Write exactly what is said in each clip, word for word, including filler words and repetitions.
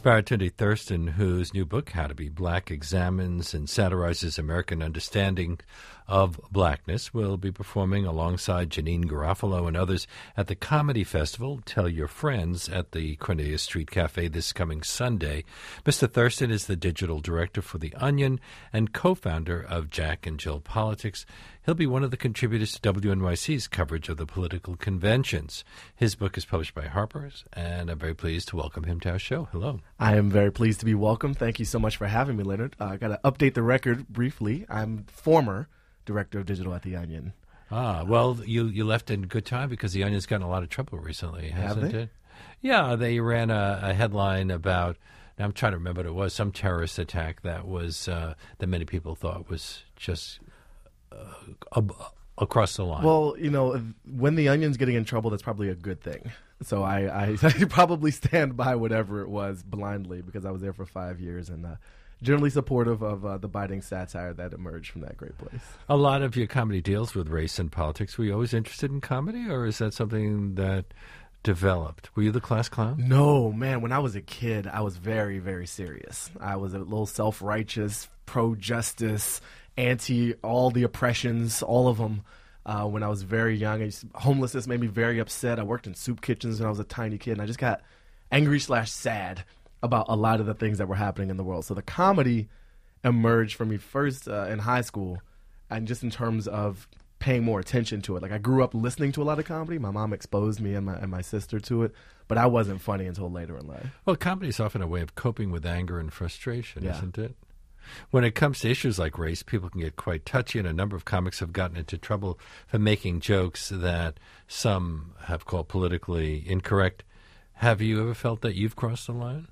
Baratunde Thurston, whose new book, How to Be Black, examines and satirizes American understanding of blackness, will be performing alongside Janine Garofalo and others at the Comedy Festival, Tell Your Friends, at the Cornelia Street Cafe this coming Sunday. Mister Thurston is the digital director for The Onion and co-founder of Jack and Jill Politics. He'll be one of the contributors to W N Y C's coverage of the political conventions. His book is published by Harper's, and I'm very pleased to welcome him to our show. Hello. I am very pleased to be welcome. Thank you so much for having me, Leonard. Uh, I got to update the record briefly. I'm former director of digital at The Onion. Ah, well, you, you left in good time because The Onion's gotten a lot of trouble recently, hasn't Have they? it? Yeah, they ran a, a headline about, now I'm trying to remember what it was, some terrorist attack that was uh, that many people thought was just uh, ab- across the line. Well, you know, when The Onion's getting in trouble, that's probably a good thing. So I, I, I probably stand by whatever it was blindly because I was there for five years and uh, generally supportive of uh, the biting satire that emerged from that great place. A lot of your comedy deals with race and politics. Were you always interested in comedy, or is that something that developed? Were you the class clown? No, man. When I was a kid, I was very, very serious. I was a little self-righteous, pro-justice, anti all the oppressions, all of them. Uh, when I was very young, I used to, homelessness made me very upset. I worked in soup kitchens when I was a tiny kid, and I just got angry slash sad about a lot of the things that were happening in the world. So the comedy emerged for me first uh, in high school, and just in terms of paying more attention to it. Like, I grew up listening to a lot of comedy. My mom exposed me and my, and my sister to it, but I wasn't funny until later in life. Well, comedy is often a way of coping with anger and frustration, Yeah. isn't it? When it comes to issues like race, people can get quite touchy, and a number of comics have gotten into trouble for making jokes that some have called politically incorrect. Have you ever felt that you've crossed the line?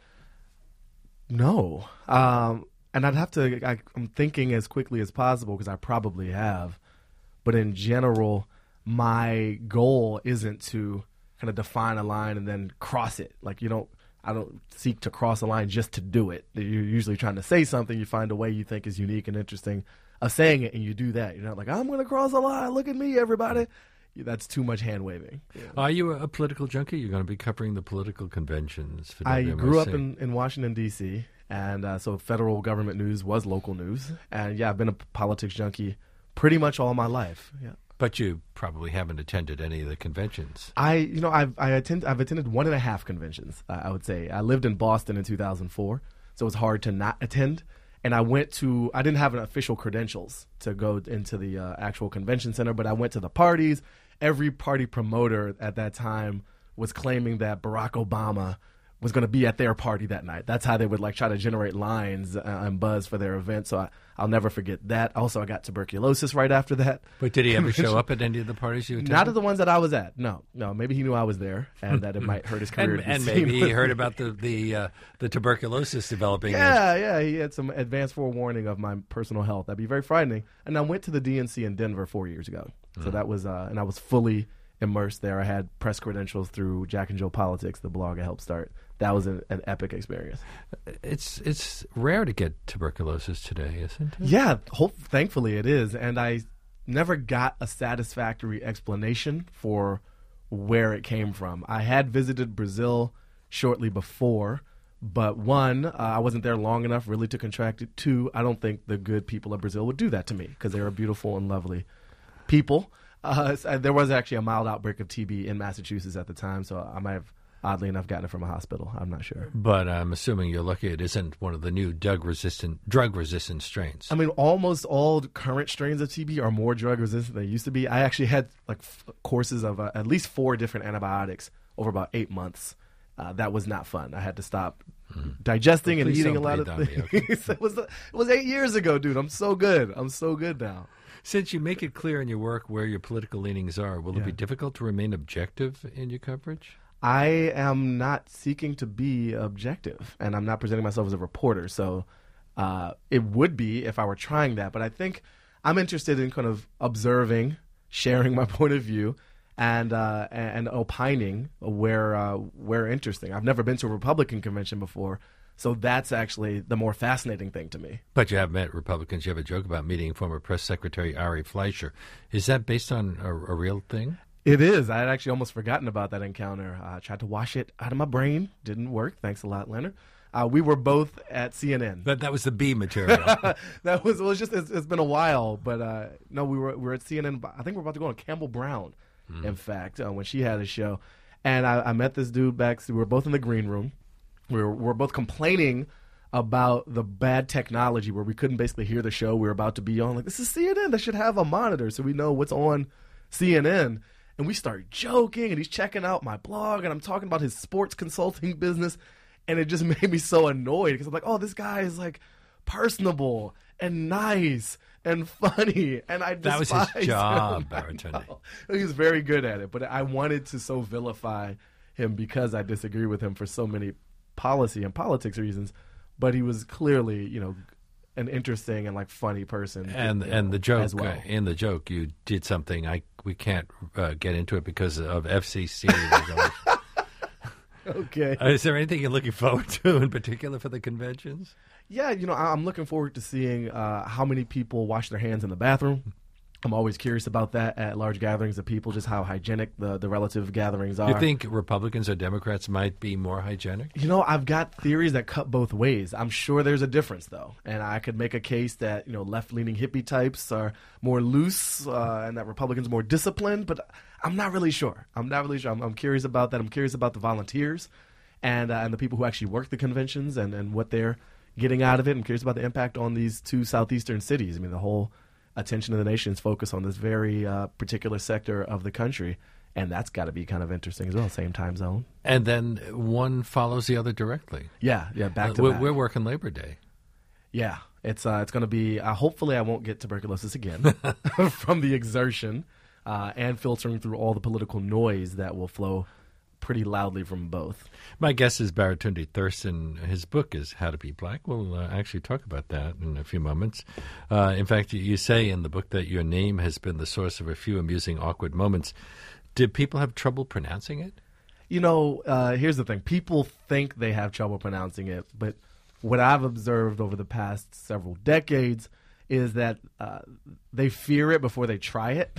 No. Um, and I'd have to, I, I'm thinking as quickly as possible because I probably have. But in general, my goal isn't to kind of define a line and then cross it. Like, you don't, I don't seek to cross a line just to do it. You're usually trying to say something, you find a way you think is unique and interesting of saying it, and you do that. You're not like, I'm going to cross a line, look at me, everybody. That's too much hand-waving. Yeah. Are you a political junkie? You're going to be covering the political conventions for I W N Y C. grew up in, in Washington, D C, and uh, so federal government news was local news. And, yeah, I've been a politics junkie pretty much all my life. Yeah. But you probably haven't attended any of the conventions. I, you know, I've I attend I've attended one and a half conventions. Uh, I would say I lived in Boston in two thousand four, so it was hard to not attend. And I went to I didn't have an official credentials to go into the uh, actual convention center, but I went to the parties. Every party promoter at that time was claiming that Barack Obama was going to be at their party that night. That's how they would like try to generate lines uh, and buzz for their event. So I, I'll never forget that. Also, I got tuberculosis right after that. But did he ever show up at any of the parties you attended? Not at the ones that I was at. No, no. Maybe he knew I was there and that it might hurt his career. and to be and seen maybe he with heard me. about the the uh, the tuberculosis developing. Yeah, yeah. He had some advance forewarning of my personal health. That'd be very frightening. And I went to the D N C in Denver four years ago. So Mm. that was, uh, and I was fully immersed there. I had press credentials through Jack and Jill Politics, the blog I helped start. That was an, an epic experience. It's it's rare to get tuberculosis today, isn't it? Yeah, hope, thankfully it is. And I never got a satisfactory explanation for where it came from. I had visited Brazil shortly before, but one, uh, I wasn't there long enough really to contract it. Two, I don't think the good people of Brazil would do that to me because they are beautiful and lovely people. Uh, there was actually a mild outbreak of T B in Massachusetts at the time, so I might have, oddly enough, gotten it from a hospital. I'm not sure. But I'm assuming you're lucky it isn't one of the new drug-resistant drug-resistant strains. I mean, almost all current strains of T B are more drug-resistant than they used to be. I actually had like f- courses of uh, at least four different antibiotics over about eight months. Uh, that was not fun. I had to stop mm. digesting well, and eating a lot breathe of on things. me, okay? it, was, it was eight years ago, dude. I'm so good. I'm so good now. Since you make it clear in your work where your political leanings are, will Yeah. it be difficult to remain objective in your coverage? I am not seeking to be objective, and I'm not presenting myself as a reporter. So uh, it would be if I were trying that. But I think I'm interested in kind of observing, sharing my point of view, and uh, and opining where uh, where interesting. I've never been to a Republican convention before, so that's actually the more fascinating thing to me. But you have met Republicans. You have a joke about meeting former press secretary Ari Fleischer. Is that based on a, a real thing? It is. I had actually almost forgotten about that encounter. I tried to wash it out of my brain. Didn't work. Thanks a lot, Leonard. Uh, we were both at C N N. That that was the B material. that was, it was just, it's, it's been a while, but uh, no, we were we were at C N N. I think we we're about to go on Campbell Brown, mm. in fact, uh, when she had a show. And I, I met this dude back, we were both in the green room. We were, we were both complaining about the bad technology where we couldn't basically hear the show we were about to be on. Like, this is C N N. They should have a monitor so we know what's on C N N. And we start joking, and he's checking out my blog, and I'm talking about his sports consulting business. And it just made me so annoyed because I'm like, oh, this guy is like personable and nice and funny. And I That was his job, Baratunde. He was very good at it. But I wanted to so vilify him because I disagree with him for so many policy and politics reasons. But he was clearly, you know, an interesting and like funny person. And you know, and the joke, as well. uh, in the joke, you did something. I we can't uh, get into it because of F C C. Okay. Uh, is there anything you're looking forward to in particular for the conventions? Yeah, you know, I- I'm looking forward to seeing uh, how many people wash their hands in the bathroom. I'm always curious about that at large gatherings of people, just how hygienic the, the relative gatherings are. You think Republicans or Democrats might be more hygienic? You know, I've got theories that cut both ways. I'm sure there's a difference, though. And I could make a case that, you know, left-leaning hippie types are more loose uh, and that Republicans are more disciplined. But I'm not really sure. I'm not really sure. I'm, I'm curious about that. I'm curious about the volunteers and, uh, and the people who actually work the conventions and, and what they're getting out of it. I'm curious about the impact on these two southeastern cities. I mean, the whole attention of the nation is focused on this very uh, particular sector of the country. And that's got to be kind of interesting as well, same time zone. And then one follows the other directly. Yeah, yeah, back to uh, we're, back. We're working Labor Day. Yeah, it's uh, it's going to be, uh, hopefully I won't get tuberculosis again from the exertion uh, and filtering through all the political noise that will flow pretty loudly from both. My guest is Baratunde Thurston. His book is How to Be Black. We'll uh, actually talk about that in a few moments. Uh, in fact, you say in the book that your name has been the source of a few amusing, awkward moments. Did people have trouble pronouncing it? You know, uh, here's the thing. People think they have trouble pronouncing it, but what I've observed over the past several decades is that uh, they fear it before they try it.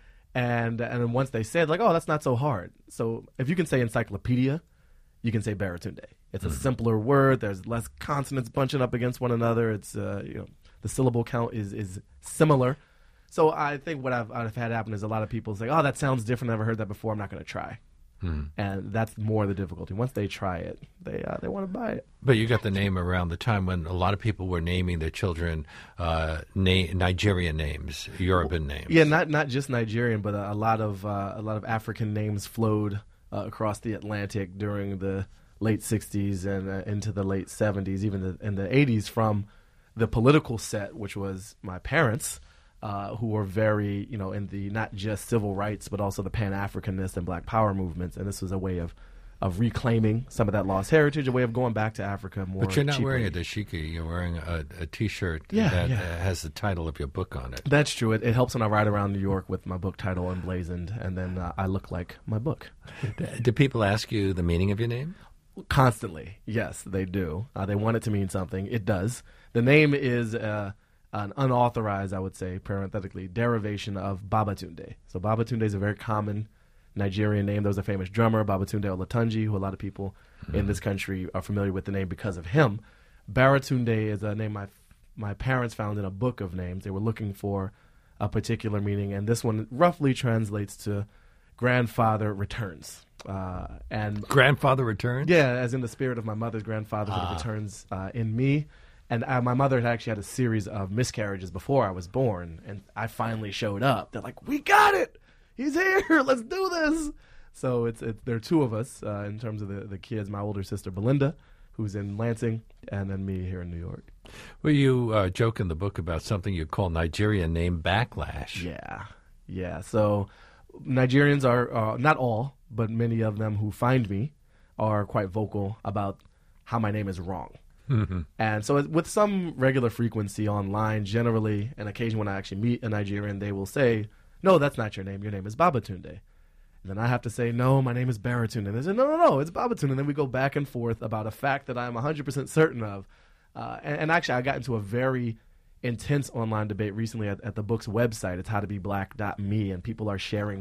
And and then once they say it, like, oh, that's not so hard. So if you can say encyclopedia, you can say Baratunde. It's a mm. simpler word. There's less consonants bunching up against one another. It's uh, you know, the syllable count is is similar. So I think what I've, I've had happen is a lot of people say, oh, that sounds different. I've never heard that before. I'm not going to try. Mm. And that's more the difficulty. Once they try it, they uh, they want to buy it. But you got the name around the time when a lot of people were naming their children uh, na- Nigerian names, Yoruban names. Yeah, not not just Nigerian, but a, a lot of uh, a lot of African names flowed uh, across the Atlantic during the late sixties and uh, into the late seventies, even the, in the eighties, from the political set, which was my parents. Uh, who were very, you know, in the not just civil rights, but also the Pan-Africanist and Black Power movements. And this was a way of, of reclaiming some of that lost heritage, a way of going back to Africa more But you're not cheaply. wearing a dashiki. You're wearing a, a T-shirt yeah, that yeah. Uh, has the title of your book on it. That's true. It, it helps when I ride around New York with my book title emblazoned, and then uh, I look like my book. Do people ask you the meaning of your name? Constantly. Yes, they do. Uh, they want it to mean something. It does. The name is... Uh, an unauthorized, I would say, parenthetically, derivation of Babatunde. So Babatunde is a very common Nigerian name. There was a famous drummer, Babatunde Olatunji, who a lot of people mm-hmm. in this country are familiar with the name because of him. Baratunde is a name my my parents found in a book of names. They were looking for a particular meaning, and this one roughly translates to grandfather returns. Uh, and grandfather returns? Yeah, as in the spirit of my mother's grandfather ah. that returns uh, in me. And uh, my mother had actually had a series of miscarriages before I was born, and I finally showed up. They're like, "We got it! He's here! Let's do this!" So it's, it's there are two of us uh, in terms of the, the kids. My older sister Belinda, who's in Lansing, and then me here in New York. Well, you uh, joke in the book about something you call Nigerian name backlash. Yeah, yeah. So Nigerians are uh, not all, but many of them who find me are quite vocal about how my name is wrong. Mm-hmm. And so with some regular frequency online, generally, an occasion when I actually meet a Nigerian, they will say, "No, that's not your name. Your name is Babatunde." And then I have to say, "No, my name is Baratunde." And they say, "No, no, no, it's Babatunde." And then we go back and forth about a fact that I'm one hundred percent certain of. Uh, and, and actually, I got into a very intense online debate recently at, at the book's website. It's how to be black dot me, and people are sharing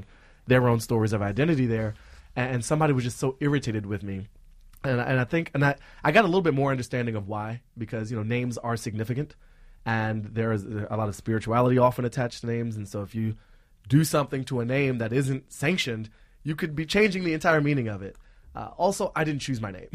their own stories of identity there. And, and somebody was just so irritated with me. And, and I think, and I, I got a little bit more understanding of why, because, you know, names are significant, and there is a lot of spirituality often attached to names. And so if you do something to a name that isn't sanctioned, you could be changing the entire meaning of it. Uh, also, I didn't choose my name.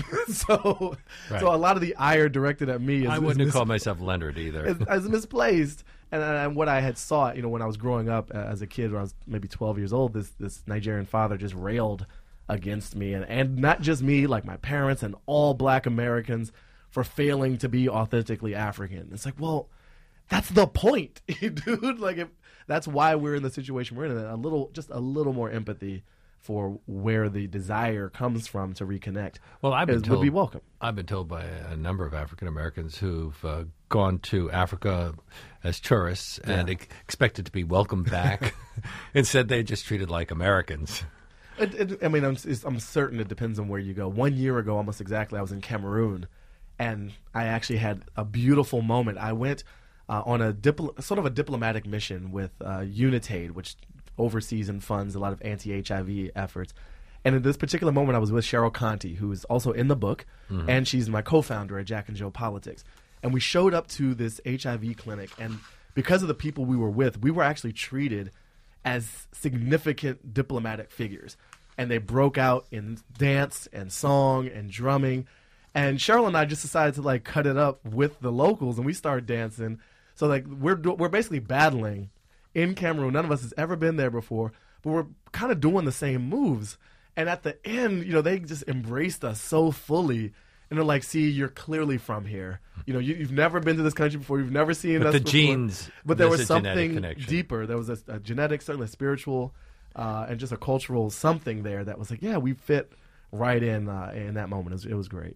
so right. so a lot of the ire directed at me is I wouldn't is have mis- called myself Leonard either. is, is misplaced. And, and what I had sought, you know, when I was growing up uh, as a kid, when I was maybe twelve years old, this, this Nigerian father just railed against me, and, and not just me, like my parents and all black Americans, for failing to be authentically African. It's like, well, that's the point, dude. Like, if that's why we're in the situation we're in. A little, just a little more empathy for where the desire comes from to reconnect. Well, I've been is, told, would be welcome. I've been told by a number of African Americans who've uh, gone to Africa as tourists yeah. and ex- expected to be welcomed back. Instead, they just treated like Americans. It, it, I mean, I'm, I'm certain it depends on where you go. One year ago, almost exactly, I was in Cameroon, and I actually had a beautiful moment. I went uh, on a dipl- sort of a diplomatic mission with uh, UNITAID, which oversees and funds a lot of anti-H I V efforts. And in this particular moment, I was with Cheryl Conti, who is also in the book, mm-hmm. and she's my co-founder at Jack and Jill Politics. And we showed up to this H I V clinic, and because of the people we were with, we were actually treated as significant diplomatic figures. And they broke out in dance and song and drumming. And Cheryl and I just decided to like cut it up with the locals, and we started dancing. So like we're we're basically battling in Cameroon. None of us has ever been there before, but we're kind of doing the same moves. And at the end, you know, they just embraced us so fully. And they're like, see, you're clearly from here. You know, you, you've never been to this country before. You've never seen but us the before. genes, but there was a genetic something connection. deeper. There was a, a genetic, certainly a spiritual, uh, and just a cultural something there that was like, yeah, we fit right in uh, in that moment. It was, it was great.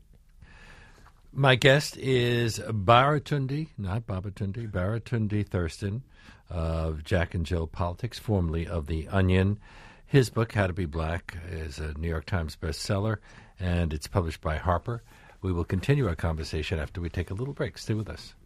My guest is Baratunde, not Babatunde, Baratunde Thurston of Jack and Jill Politics, formerly of The Onion. His book, How to Be Black, is a New York Times bestseller, and it's published by Harper. We will continue our conversation after we take a little break. Stay with us.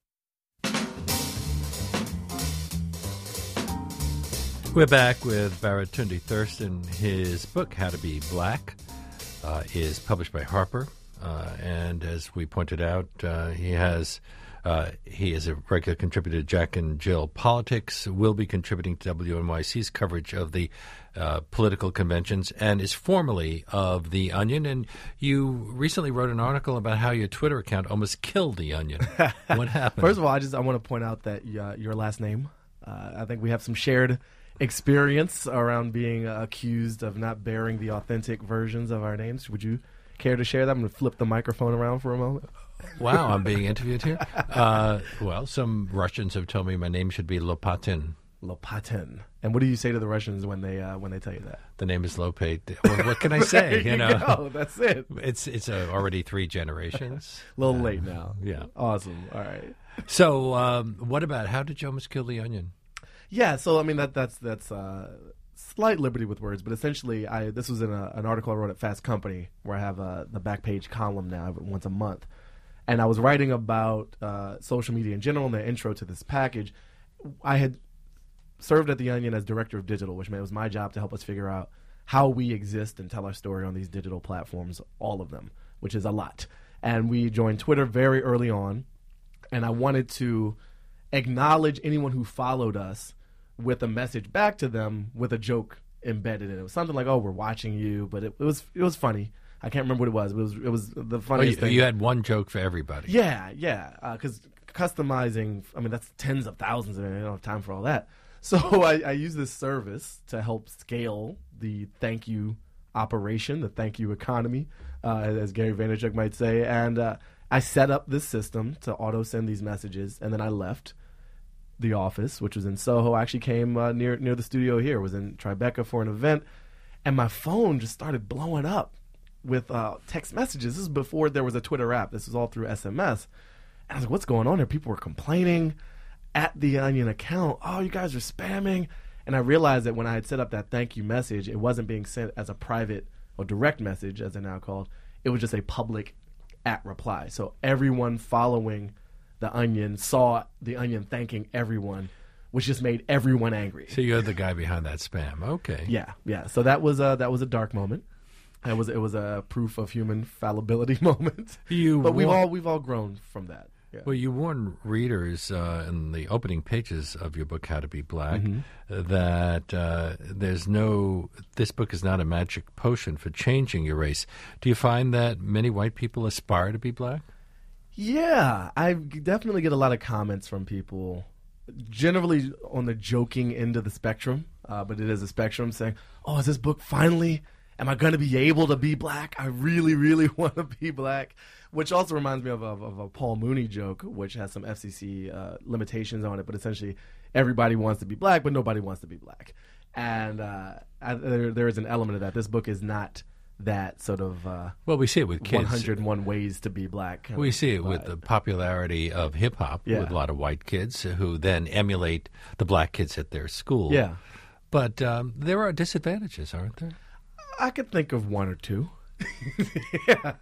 We're back with Baratunde Thurston. His book, How to Be Black, uh, is published by Harper. Uh, and as we pointed out, uh, he has uh, he is a regular contributor to Jack and Jill Politics, will be contributing to W N Y C's coverage of the uh, political conventions, and is formerly of The Onion. And you recently wrote an article about how your Twitter account almost killed The Onion. What happened? First of all, I just I want to point out that uh, your last name, uh, I think we have some shared experience around being uh, accused of not bearing the authentic versions of our names. Would you care to share that? I'm going to flip the microphone around for a moment. Wow, I'm being interviewed here. Uh, well, some Russians have told me my name should be Lopatin. Lopatin. And what do you say to the Russians when they uh, when they tell you that? The name is Lopate. Well, what can I say? There you, you know, go. That's it. It's it's uh, already three generations. A little uh, late now. Yeah. Awesome. All right. So, um, what about how did you almost kill the onion? Yeah. So, I mean, that that's that's. Uh, Slight liberty with words, but essentially, I this was in a, an article I wrote at Fast Company, where I have a, the back page column now once a month, and I was writing about uh, social media in general. And the intro to this package, I had served at The Onion as director of digital, which meant it was my job to help us figure out how we exist and tell our story on these digital platforms, all of them, which is a lot. And we joined Twitter very early on, and I wanted to acknowledge anyone who followed us with a message back to them with a joke embedded in it. It was something like, "Oh, we're watching you," but it, it was it was funny. I can't remember what it was. But it was it was the funniest oh, you, thing. You had one joke for everybody. Yeah, yeah. Because uh, customizing, I mean, that's tens of thousands, and I don't have time for all that. So I, I use this service to help scale the thank you operation, the thank you economy, uh, as Gary Vaynerchuk might say. And uh, I set up this system to auto send these messages, and then I left the office, which was in Soho. I actually came uh, near near the studio here. Was in Tribeca for an event, and my phone just started blowing up with uh, text messages. This is before there was a Twitter app. This was all through S M S. And I was like, what's going on here? People were complaining at the Onion account. Oh, you guys are spamming. And I realized that when I had set up that thank you message, it wasn't being sent as a private or direct message, as they're now called. It was just a public at reply. So everyone following the Onion saw the Onion thanking everyone which just made everyone angry. So you're the guy behind that spam. Okay. Yeah, yeah. So that was a, that was a dark moment. It was it was a proof of human fallibility moment. You but we've wa- all we've all grown from that. Yeah. Well, you warned readers uh, in the opening pages of your book, How to Be Black, Mm-hmm. uh, that uh, there's no, this book is not a magic potion for changing your race. Do you find that many white people aspire to be black? Yeah, I definitely get a lot of comments from people, generally on the joking end of the spectrum, uh, but it is a spectrum, saying, "Oh, is this book finally? Am I going to be able to be black? I really, really want to be black." Which also reminds me of, of, of a Paul Mooney joke, which has some F C C uh, limitations on it, but essentially everybody wants to be black, but nobody wants to be black. And uh, I, there, there is an element of that. This book is not that sort of uh, Well, we see it with kids. one hundred one ways to be black. kind We of see it with vibe. the popularity of hip hop Yeah. with a lot of white kids who then emulate the black kids at their school. Yeah. But um, there are disadvantages, aren't there? I could think of one or two. yeah.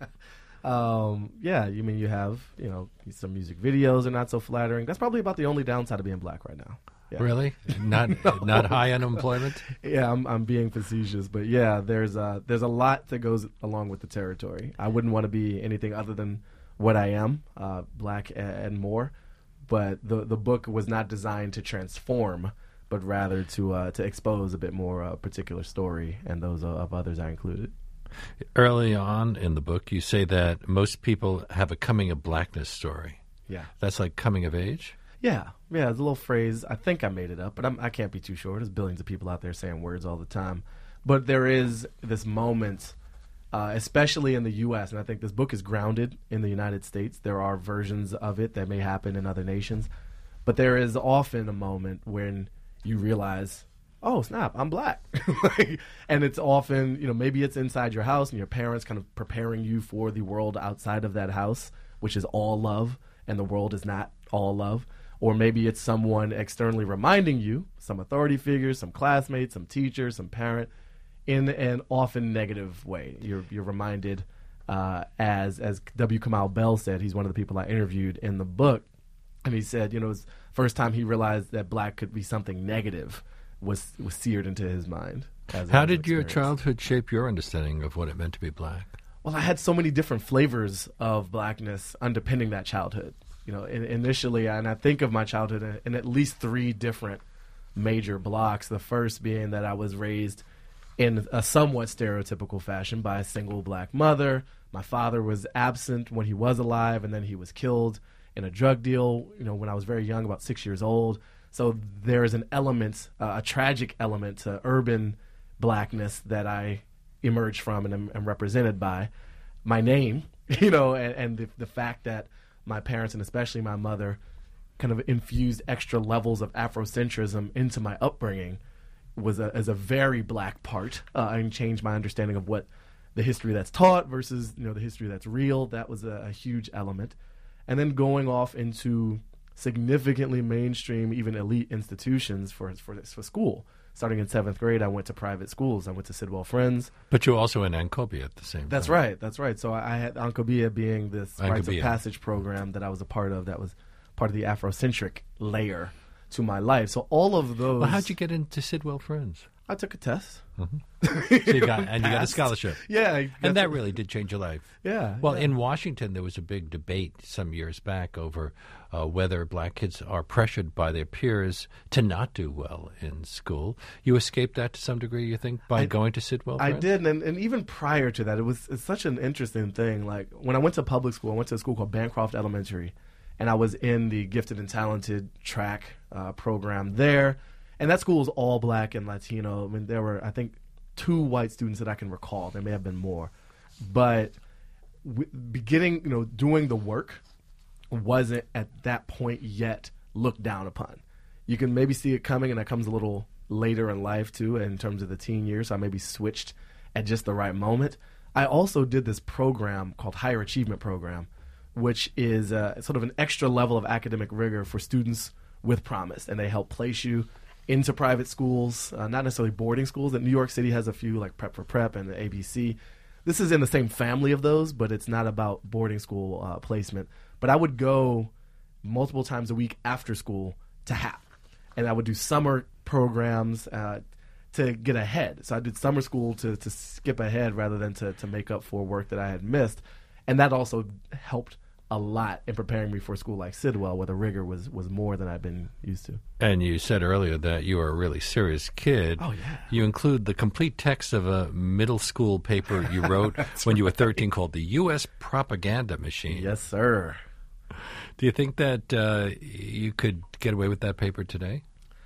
Um, yeah, you mean you have, you know, some music videos are not so flattering. That's probably about the only downside of being black right now. Yeah. Really? Not not high unemployment? Yeah, I'm I'm being facetious, but yeah, there's uh there's a lot that goes along with the territory. I wouldn't want to be anything other than what I am, uh, black and, and more. But the the book was not designed to transform, but rather to uh, to expose a bit more uh, particular story, and those of, of others I included. Early on in the book, you say that most people have a coming of blackness story. Yeah. That's like coming of age? Yeah, yeah, it's a little phrase. I think I made it up, but I'm, I can't be too sure. There's billions of people out there saying words all the time. But there is this moment, uh, especially in the U S, and I think this book is grounded in the United States. There are versions of it that may happen in other nations. But there is often a moment when you realize, oh, snap, I'm black. And it's often, you know, maybe it's inside your house and your parents kind of preparing you for the world outside of that house, which is all love, and the world is not all love. Or maybe it's someone externally reminding you, some authority figure, some classmate, some teacher, some parent, in an often negative way. You're you're reminded, uh, as as W. Kamau Bell said, he's one of the people I interviewed in the book, and he said, you know, it was the first time he realized that black could be something negative was was seared into his mind. As How as an did your experience. childhood shape your understanding of what it meant to be black? Well, I had so many different flavors of blackness underpinning that childhood. You know, in, initially, and I think of my childhood in, in at least three different major blocks. The first being that I was raised in a somewhat stereotypical fashion by a single black mother. My father was absent when he was alive, and then he was killed in a drug deal, you know, when I was very young, about six years old. So there is an element, uh, a tragic element to urban blackness that I emerged from and am, am represented by. My name, you know, and, and the, the fact that my parents, and especially my mother, kind of infused extra levels of Afrocentrism into my upbringing was a, as a very black part, uh, and changed my understanding of what the history that's taught versus, you know, the history that's real. That was a, a huge element. And then going off into significantly mainstream, even elite institutions for for, for school. Starting in seventh grade, I went to private schools. I went to Sidwell Friends. But you were also in Ancobia at the same That's time. right. That's right. So I, I had Ancobia being this rites of Ancobia. passage program that I was a part of. That was part of the Afrocentric layer to my life. So all of those. Well, how'd you get into Sidwell Friends? I took a test. So you got, and you got a Passed. scholarship. Yeah, I got And that to- really did change your life. Yeah. Well, yeah. in Washington, there was a big debate some years back over uh, whether black kids are pressured by their peers to not do well in school. You escaped that to some degree, you think, by I- going to Sidwell I Friends? did, and, and even prior to that, it was it's such an interesting thing. Like when I went to public school, I went to a school called Bancroft Elementary, and I was in the gifted and talented track uh, program there. And that school was all black and Latino. I mean, there were, I think, two white students that I can recall. There may have been more, but w- beginning, you know, doing the work wasn't at that point yet looked down upon. You can maybe see it coming, and that comes a little later in life too, in terms of the teen years. So I maybe switched at just the right moment. I also did this program called Higher Achievement Program, which is uh, sort of an extra level of academic rigor for students with promise, and they help place you into private schools, uh, not necessarily boarding schools. That New York City has a few, like Prep for Prep and the A B C. This is in the same family of those, but it's not about boarding school uh, placement. But I would go multiple times a week after school to H A P. and I would do summer programs uh, to get ahead. So I did summer school to, to skip ahead rather than to, to make up for work that I had missed. And that also helped a lot in preparing me for a school like Sidwell, where the rigor was, was more than I've been used to. And you said earlier that you are a really serious kid. Oh, yeah. You include the complete text of a middle school paper you wrote when you were thirteen called The U S Propaganda Machine. Yes, sir. Do you think that uh, you could get away with that paper today?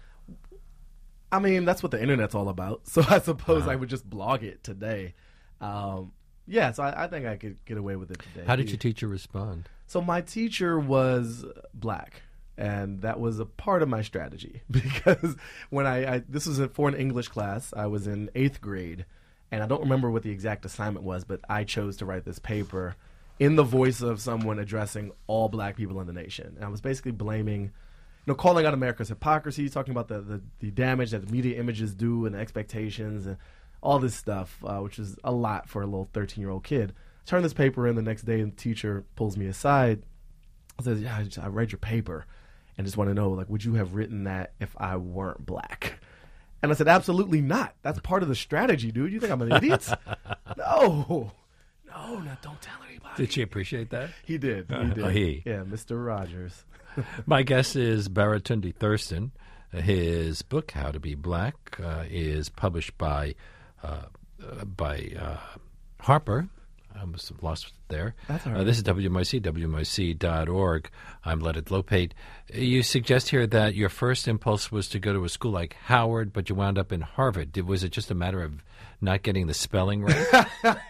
I mean, that's what the internet's all about. So I suppose Uh-huh. I would just blog it today. Um, yeah, so I, I think I could get away with it today. How did your teacher respond? So my teacher was black, and that was a part of my strategy because when I, I this was for an English class, I was in eighth grade, and I don't remember what the exact assignment was, but I chose to write this paper in the voice of someone addressing all black people in the nation. And I was basically blaming, you know, calling out America's hypocrisy, talking about the, the, the damage that the media images do and the expectations and all this stuff, uh, which is a lot for a little thirteen-year-old kid. Turn this paper in the next day, and the teacher pulls me aside and says, yeah, I, just, I read your paper and just want to know, like, would you have written that if I weren't black? And I said, absolutely not. That's part of the strategy, dude. You think I'm an idiot? No. No, no, don't tell anybody. Did she appreciate that? He did. He Uh, did. oh, he. Yeah, Mister Rogers. My guest is Baratunde Thurston. His book, How to Be Black, uh, is published by uh, uh, by uh, Harper. I was lost there. That's all right. Uh, this is W M I C, W M I C dot org. I'm Leonard Lopate. You suggest here that your first impulse was to go to a school like Howard, but you wound up in Harvard. Did, was it just a matter of not getting the spelling right?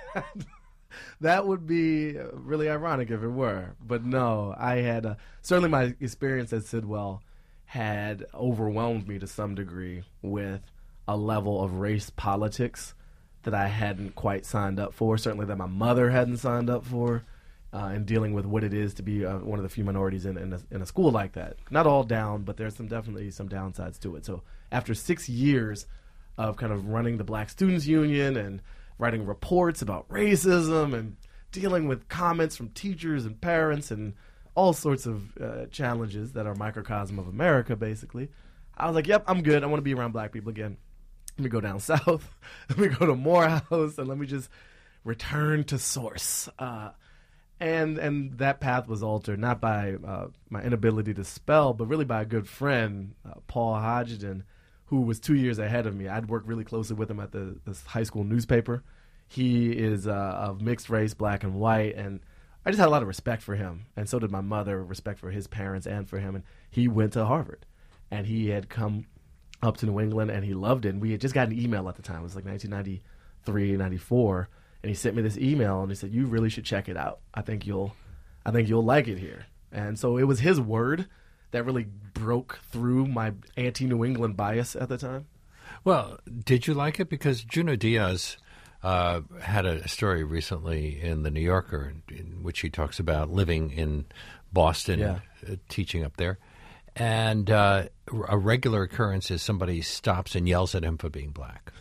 That would be really ironic if it were. But no, I had uh, certainly my experience at Sidwell had overwhelmed me to some degree with a level of race politics that I hadn't quite signed up for, certainly that my mother hadn't signed up for, uh, in dealing with what it is to be uh, one of the few minorities in, in, a, in a school like that. Not all down, but there's some definitely some downsides to it. So after six years of kind of running the Black Students Union and writing reports about racism and dealing with comments from teachers and parents and all sorts of uh, challenges that are microcosm of America, basically, I was like, yep, I'm good. I want to be around black people again. Let me go down south. Let me go to Morehouse, and let me just return to source. Uh, and and that path was altered, not by uh, my inability to spell, but really by a good friend, uh, Paul Hodgdon, who was two years ahead of me. I'd worked really closely with him at the this high school newspaper. He is uh, of mixed race, black and white, and I just had a lot of respect for him. And so did my mother, respect for his parents and for him. And he went to Harvard, and he had come up to New England, and he loved it. And we had just got an email at the time. It was like nineteen ninety-three, ninety-four. And he sent me this email, and he said, you really should check it out. I think you'll I think you'll like it here. And so it was his word that really broke through my anti-New England bias at the time. Well, did you like it? Because Junot Diaz uh, had a story recently in The New Yorker in, in which he talks about living in Boston, Yeah. uh, teaching up there. And uh, a regular occurrence is somebody stops and yells at him for being black.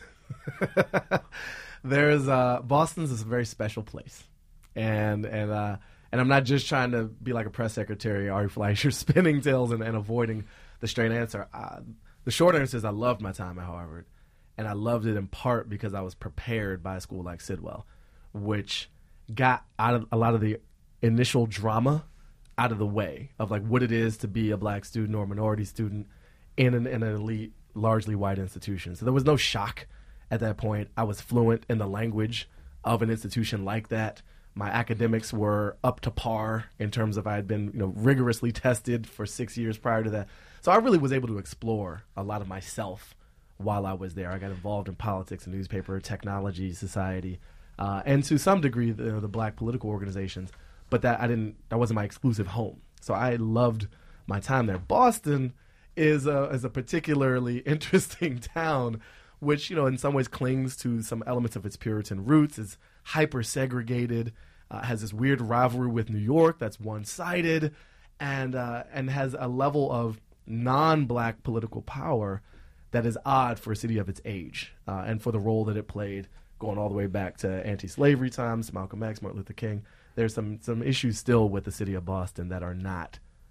There's uh, Boston's is a very special place, and and uh, and I'm not just trying to be like a press secretary, Ari Fleischer, spinning tails and, and avoiding the straight answer. Uh, the short answer is I loved my time at Harvard, and I loved it in part because I was prepared by a school like Sidwell, which got out of a lot of the initial drama out of the way of like what it is to be a black student or a minority student in an, in an elite, largely white institution. So there was no shock at that point. I was fluent in the language of an institution like that. My academics were up to par in terms of I had been, you know, rigorously tested for six years prior to that. So I really was able to explore a lot of myself while I was there. I got involved in politics and newspaper, technology, society, uh, and to some degree the, the black political organizations. But that I didn't. That wasn't my exclusive home. So I loved my time there. Boston is a is a particularly interesting town, which, you know, in some ways clings to some elements of its Puritan roots. Is hyper segregated, uh, has this weird rivalry with New York that's one sided, and uh, and has a level of non-black political power that is odd for a city of its age, uh, and for the role that it played, going all the way back to anti-slavery times, Malcolm X, Martin Luther King. There's some some issues still with the city of Boston that are not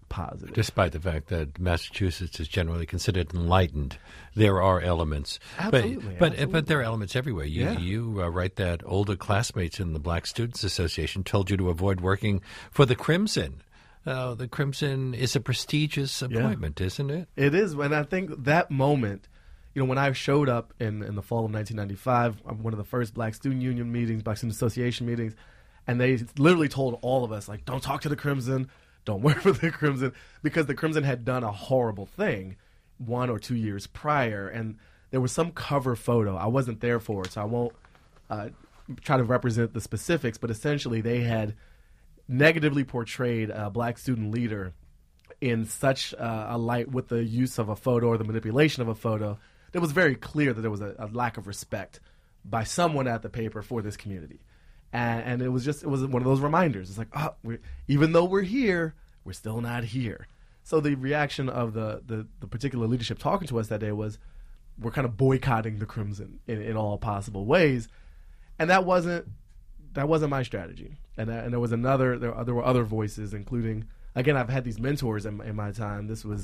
positive. Despite the fact that Massachusetts is generally considered enlightened, there are elements. Absolutely. But but, absolutely. but there are elements everywhere. You, Yeah. you uh, write that older classmates in the Black Students Association told you to avoid working for the Crimson. Uh, the Crimson is a prestigious appointment, isn't it? It is, and I think that moment, you know, when I showed up in, in the fall of nineteen ninety-five, um, one of the first Black Student Union meetings, Black Student Association meetings, and they literally told all of us, like, don't talk to the Crimson, don't work for the Crimson, because the Crimson had done a horrible thing one or two years prior, and there was some cover photo. I wasn't there for it, so I won't uh, try to represent the specifics, but essentially they had negatively portrayed a Black student leader in such uh, a light with the use of a photo or the manipulation of a photo. It was very clear that there was a, a lack of respect by someone at the paper for this community. And, and it was just, it was one of those reminders. It's like, oh, we're, even though we're here, we're still not here. So the reaction of the, the, the particular leadership talking to us that day was, we're kind of boycotting the Crimson in, in all possible ways. And that wasn't, that wasn't my strategy. And, that, and there was another, there, there were other voices, including, again, I've had these mentors in, in my time. This was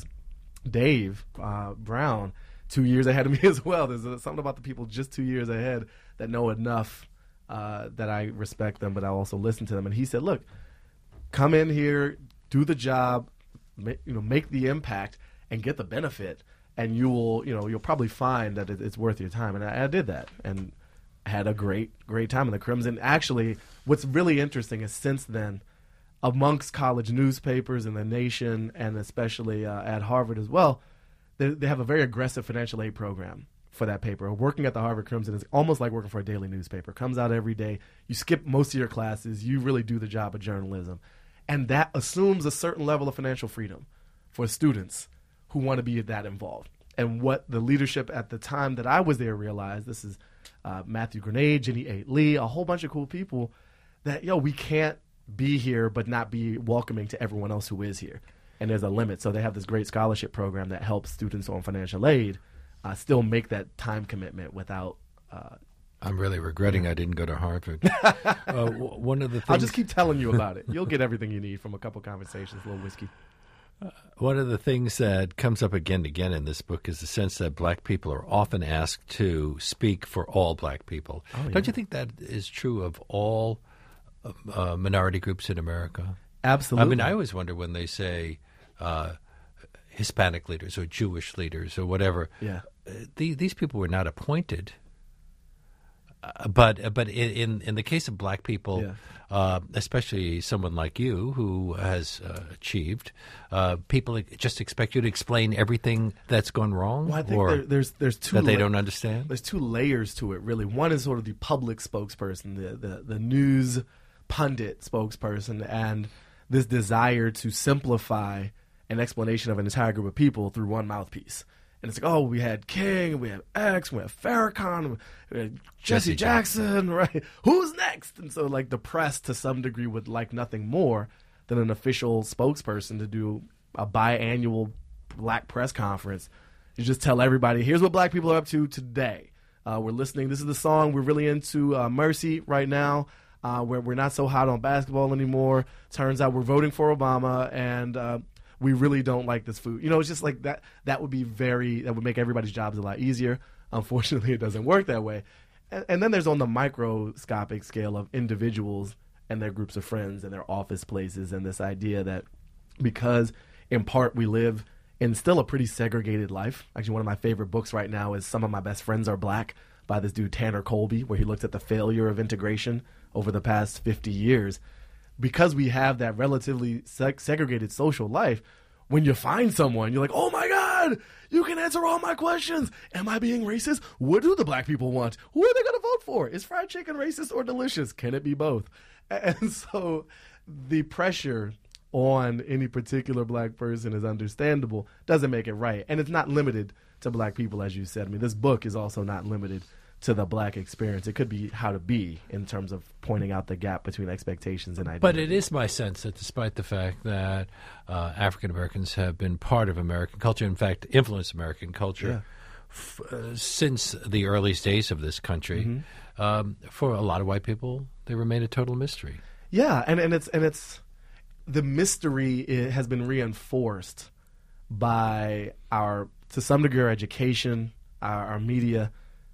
Dave uh, Brown, two years ahead of me as well. There's uh, something about the people just two years ahead that know enough uh, that I respect them, but I also listen to them. And he said, look, come in here, do the job, ma- you know, make the impact, and get the benefit, and you will, you know, you'll probably find that it, it's worth your time. And I, I did that, and had a great, great time in the Crimson. Actually, what's really interesting is since then, amongst college newspapers in the nation, and especially uh, at Harvard as well, they, they have a very aggressive financial aid program for that paper. Working at the Harvard Crimson is almost like working for a daily newspaper. Comes out every day. You skip most of your classes. You really do the job of journalism. And that assumes a certain level of financial freedom for students who want to be that involved. And what the leadership at the time that I was there realized, this is uh, Matthew Grenade, Jenny A. Lee, a whole bunch of cool people, that, yo, we can't be here but not be welcoming to everyone else who is here. And there's a limit. So they have this great scholarship program that helps students on financial aid uh, still make that time commitment without... Uh, I'm really regretting I didn't go to Harvard. uh, w- one of the things... I'll just keep telling you about it. You'll get everything you need from a couple conversations, a little whiskey. Uh, one of the things that comes up again and again in this book is the sense that black people are often asked to speak for all black people. Oh, yeah. Don't you think that is true of all uh, minority groups in America? Absolutely. I mean, I always wonder when they say uh, Hispanic leaders or Jewish leaders or whatever. Yeah. Uh, the, these people were not appointed. Uh, but but in, in in the case of black people, yeah. uh, especially someone like you who has uh, achieved, uh, people just expect you to explain everything that's gone wrong, well, I think or there, there's there's two that they la- don't understand. There's two layers to it, really. One is sort of the public spokesperson, the the, the news pundit spokesperson, and this desire to simplify an explanation of an entire group of people through one mouthpiece. And it's like, oh, we had King, we have X, we have Farrakhan, we had Jesse, Jesse Jackson, Jackson, right? Who's next? And so, like, the press, to some degree, would like nothing more than an official spokesperson to do a biannual black press conference. You just tell everybody, here's what black people are up to today. Uh, we're listening. This is the song. We're really into uh, Mercy right now. Uh, we're, we're not so hot on basketball anymore. Turns out we're voting for Obama, and... Uh, we really don't like this food. You know, it's just like that. That would be very, that would make everybody's jobs a lot easier. Unfortunately, it doesn't work that way. And, and then there's on the microscopic scale of individuals and their groups of friends and their office places, and this idea that because in part we live in still a pretty segregated life. Actually, one of my favorite books right now is Some of My Best Friends Are Black by this dude Tanner Colby, where he looks at the failure of integration over the past fifty years. Because we have that relatively seg- segregated social life, when you find someone, you're like, oh my God, you can answer all my questions. Am I being racist? What do the black people want? Who are they going to vote for? Is fried chicken racist or delicious? Can it be both? And so the pressure on any particular black person is understandable, doesn't make it right. And it's not limited to black people, as you said. I mean, this book is also not limited to the black experience. It could be how to be in terms of pointing out the gap between expectations and identity. But it is my sense that despite the fact that uh, African Americans have been part of American culture, in fact, influenced American culture yeah. f- uh, since the earliest days of this country, mm-hmm. um, for a lot of white people, they remain a total mystery. Yeah, and, and it's and it's the mystery i- has been reinforced by our, to some degree, our education, our, our media,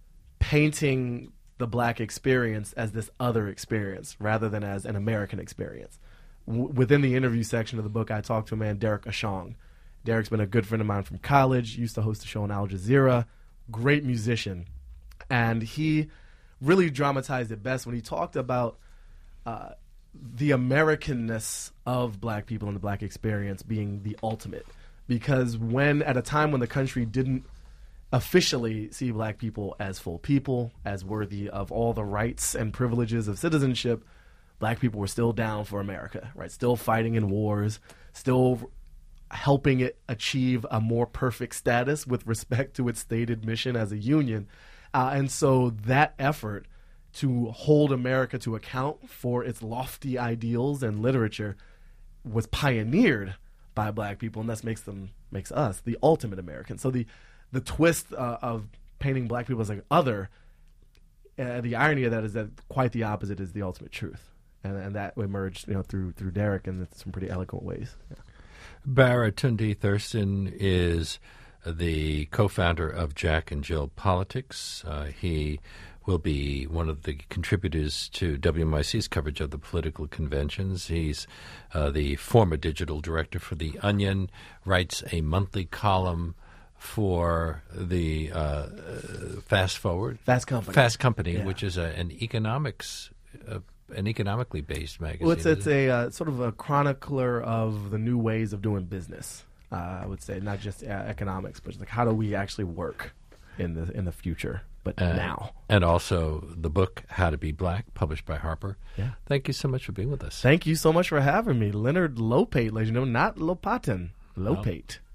painting the black experience as this other experience rather than as an American experience. W- within the interview section of the book, I talked to a man, Derek Ashong. Derek's been a good friend of mine from college, used to host a show on Al Jazeera, great musician. And he really dramatized it best when he talked about uh, the Americanness of black people and the black experience being the ultimate. Because when, at a time when the country didn't officially see black people as full people, as worthy of all the rights and privileges of citizenship, black people were still down for America, right? Still fighting in wars, still helping it achieve a more perfect status with respect to its stated mission as a union. Uh, and so that effort to hold America to account for its lofty ideals and literature was pioneered by black people, and that makes them makes us the ultimate American. So the the twist uh, of painting black people as like other, uh, the irony of that is that quite the opposite is the ultimate truth, and and that emerged, you know, through through Derek in some pretty eloquent ways. Yeah. Baratunde Thurston is the co-founder of Jack and Jill Politics. Uh, he will be one of the contributors to W M I C's coverage of the political conventions. He's uh, the former digital director for The Onion, writes a monthly column for the uh, Fast Forward. Fast Company. Fast Company, Yeah. which is a, an economics, uh, an economically based magazine. Well, it's it's a uh, sort of a chronicler of the new ways of doing business. Uh, I would say not just uh, economics, but like how do we actually work in the in the future, but Uh, now. And also the book, How to Be Black, published by Harper. Yeah. Thank you so much for being with us. Thank you so much for having me, Leonard Lopate, ladies and gentlemen, not Lopatin, Lopate.